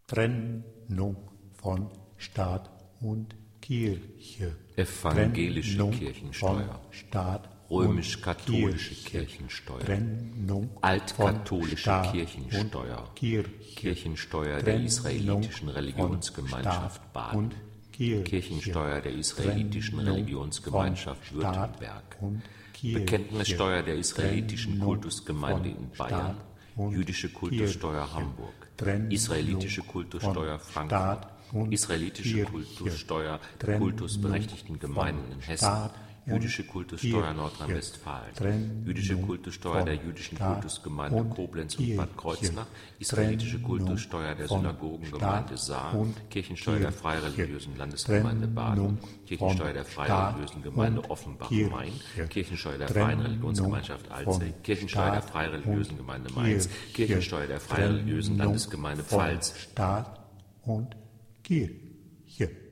Trennung von Staat und Kirche. Evangelische Trennung Kirchensteuer. von Staat Römisch-katholische und Kirchensteuer. Trennung Altkatholische von Staat Kirchensteuer. und Kirche. Kirchensteuer der Trennung israelitischen von Religionsgemeinschaft Staat Baden. und Kirche. Kirchensteuer der israelitischen Trennung Religionsgemeinschaft von Staat Württemberg. und Kirche. Bekenntnissteuer der israelitischen Trennung Kultusgemeinde von in Bayern. Staat und Jüdische Kultussteuer Kirche. Hamburg. Trennung Israelitische Kultussteuer von Frankfurt. Staat und Israelitische Kirche. Kultussteuer der Trennung kultusberechtigten Gemeinden in von Hessen. Staat und Jüdische Kultussteuer Kirche. Nordrhein-Westfalen. Trennung Jüdische Kultussteuer von der jüdischen Staat Kultusgemeinde und Koblenz und Kirche. Bad Kreuznach. Israelitische Trennung Kultussteuer der von Synagogengemeinde Staat Saar. und Kirchensteuer der Kirche. Freireligiösen Landesgemeinde Baden. Trennung Kirchensteuer der von Freireligiösen Gemeinde Staat Offenbach-Main. und Kirchensteuer der Trennung Freien Religionsgemeinschaft Alzey. von Kirchensteuer der Staat Freireligiösen und Gemeinde Mainz. Kirche. Kirchensteuer der Freireligiösen Trennung Landesgemeinde von Pfalz. Staat und Kirche.